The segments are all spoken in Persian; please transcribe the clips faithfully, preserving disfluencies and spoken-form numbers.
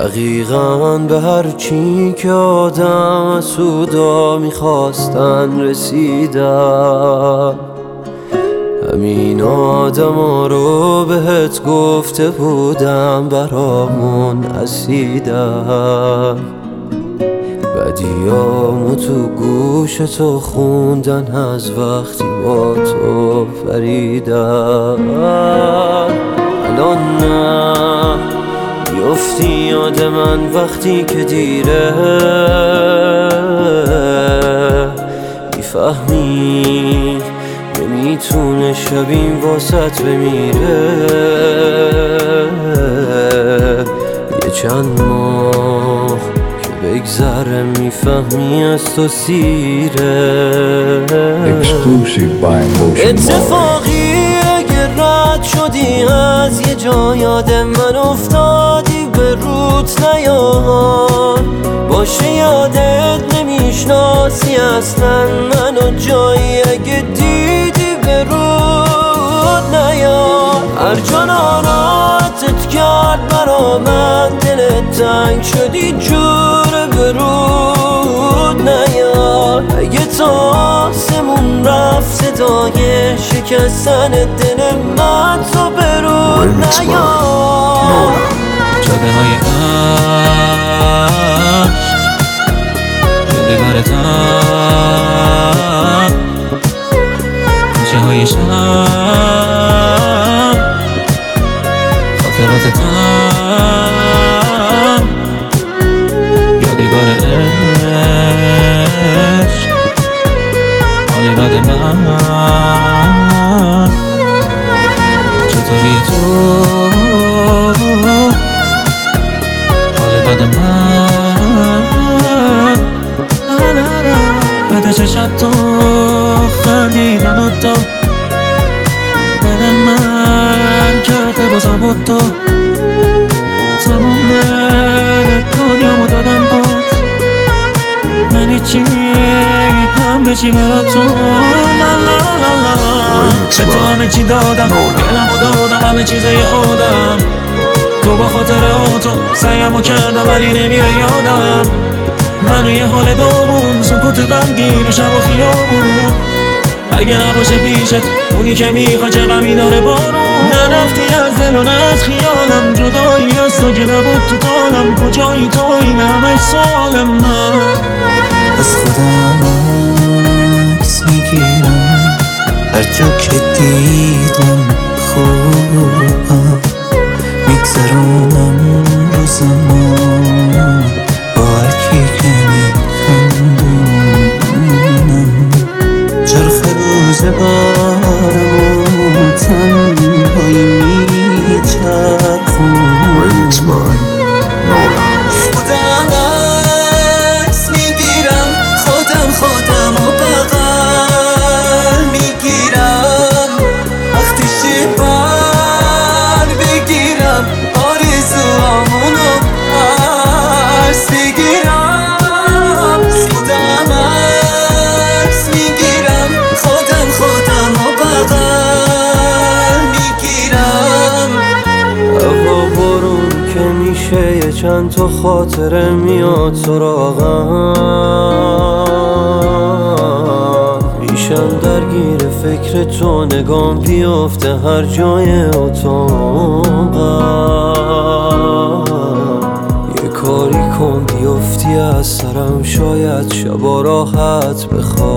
دقیقاً به هر چی که آدم سودا میخواستن رسیدم. همین آدم ها رو بهت گفته بودم برامون اسیدم. بدیامو تو گوش تو خوندن از وقتی با تو فریدم. الان نه میافتی یاد من وقتی که دیره، میفهمی نمیتونه شبیم واسط بمیره. یه چند ماه که بگذره میفهمی از تو سیره. اتفاقی اگه رد شدی از یه جا یاد من افتادی به روت نیار، باشه یادت نمیشناسی اصلا منو جایی اگه دیدی به رود نیار. هر جا ناراحتت کرد برا من دلت تنگ شدی جور به رود نیار. اگه تا آسمون رفت صدای شکستن دل من تو به رود نیار. جاده های عشق یادگار تن، کوچه های شب خاطرات تن، یادگار عشق حال بد من. چطوری تو حال بد من؟ بده چشم تو خندیدن و تو دل من کرده بازم با تو تمام دنیامو دادم باز. من هیچی هم بچی برا تو لا لا لا لا. به تو همه چی دادم دلمو دادم همه چیزای آدم. تو با خاطر تو سعیمو کردم ولی نمیره یادم. منو یه حال داغون سکوت غمگین شب و خیابون. اگه نباشه پیشت اونی که میخواد چه غمی داره بارون. نرفتی از دل و نه از خیالم، جدایی از تو که نبود تو طالم. کجایی تو این همه سال من؟ از خودم عکس میگیرم هر جا که دیدم خوبم. میگذرونم روزمو با هر کی که میخندونم. چرخ روزگارمو تنهایی میچرخونم. خودم عکس میگیرم خودم خودم و بغل میگیرم. وقتی شبر بگیرم آرزوامونو پس بگیرم. خودم عکس میگیرم خودم خودم و بغل میگیرم. هوا بارون که میشه یه چند تا خاطره میاد سراغم. میشم درگیر فکر تو نگام بیافته هر جای اتاقم. یه کاری کن بیافتی از سرم شاید شبا راحت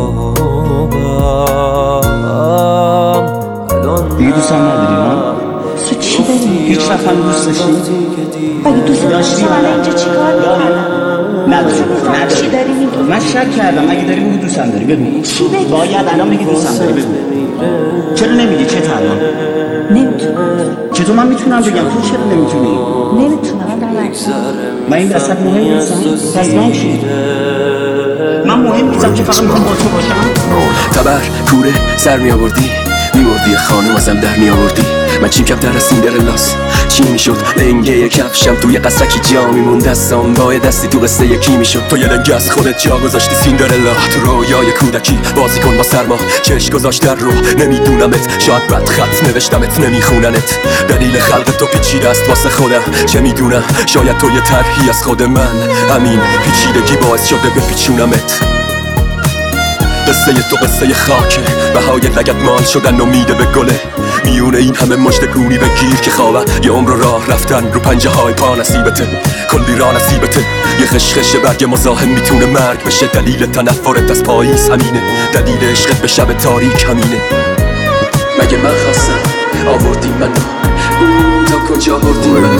بخوابم. دیگه دوستم نداری ها؟ تو چی داری؟ هیچ وقت هم دوست داشتی؟ اگه دوست داشتی حالا اینجا چی کار میکنم؟ نداری چی داری میگی؟ من شک کردم. اگه داری بگو دوستم داری بگو. چی بگی؟ باید الان بگی دوستم داری بگو. چرا نمیگی؟ چه الان؟ نمیتونم. چطور من میتونم بگم؟ تو چرا نمیتونی؟ نمیتونم من این وسط مهم نیستم؟ پس من چی؟ من مهم نیستم که فقط میخوام با تو باشم؟ تبر کوره سر می آوردی میبردی خانم ازم در میآوردی. من چیم کمتر از سیندرلاس چی میشد لنگه کفشم توی قصرکی جا میمون دستم با دستی تو قصه یکی میشد. تو یه لنگه از خودت جا گذاشتی سیندرلا تو رویای کودکی بازی کن با سرما چشم گذاشت در رو نمیدونمت شاید بد خط نوشتمت نمیخوننت. دلیل خلق تو پیچیده است واسه خودم چه میدونم شاید تو یه طرحی از خود من همین پیچیدگی باعث شده بپیچونمت. قصه تو قصه خاکه بهای لگت مال شدن امیده به گله میونه این همه مشتگونی بگیر که خوابه یه عمر راه رفتن رو پنجه های پا نصیبته کلی راه نصیبته. یه خشخش برگ مزاحم میتونه مرگ بشه دلیل تنفرت از پاییز همینه دلیل عشقت به شب تاریک همینه. مگه من خواستم آوردی منو تا کجا بردی منو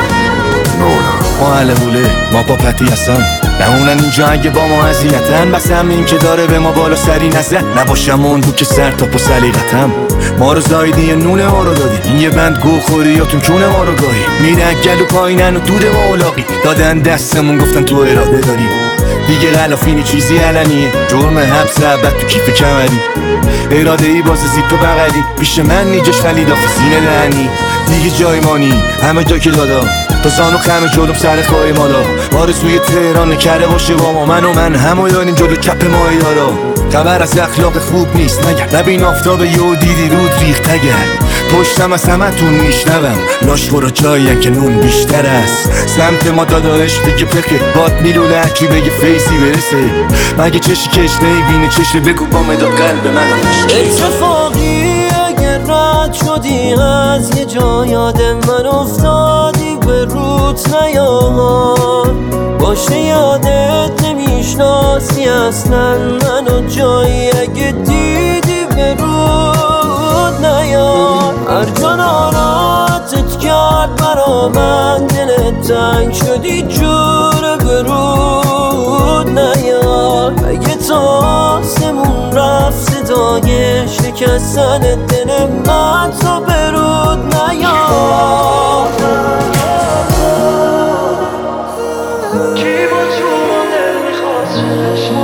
ما اهل بوله ما با پتی هستن نمونن اینجا اگه با ما اذیتن بس همین که داره به ما بالا سری نزد نباشم اون بود که سر تا پا سلیقتم ما رو زایدی یه نونه ما رو دادی این یه بند گو خوری یا تو کونه ما رو گاهی میره گلو پایینن و دود ما اولاقی دادن دستمون گفتن تو اراده داری دیگه غلافینی چیزی علنیه جرم حبس عبد تو کیف کمری اراده ای باز زیپ بغلی پیش من نیجاش ولی داخل سینه دهنی دیگه جای مانی همه جا که دادا تا زانو خمه جلوم سر خواهی مالا آرزوی تهران نکره باشه با ما من و من همو داریم جلو کپ ماهی دارا خبر از اخلاق خوب نیست نگرد نبین آفتاب یو دیدی رود ریخت اگر پشتم از همه تون میشنوم لاشخورا جایین که نون بیشتر است سمت ما دادارش دیگه پخه باد میلونه هرکی بگه فیسی برسه مگه چشی کش نمیبینه چشی بگو با مداد قلب من اتفاقی اگر رد شدی از یه جا یاد من افتادی به روت نیاد باشه یادت نمیشناسی اصلا منو جایی اگه دیدی به رود نیاد هر جا ناراتت کرد برا من دلت تنگ شدی جور به رود نیاد اگه تا آسمون رفت صدای شکستن دل من تا به رود نیاد کی با تو دل میخواست